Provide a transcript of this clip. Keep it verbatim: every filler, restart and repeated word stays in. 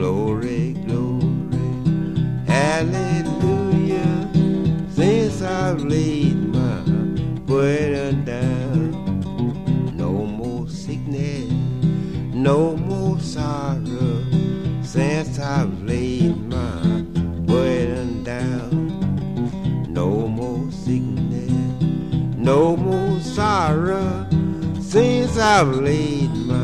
glory, glory, hallelujah. Since I've laid my burden down, no more sickness, no more sorrow. Since I've laid my burden down, no more sickness, no more sorrow. Since I've laid my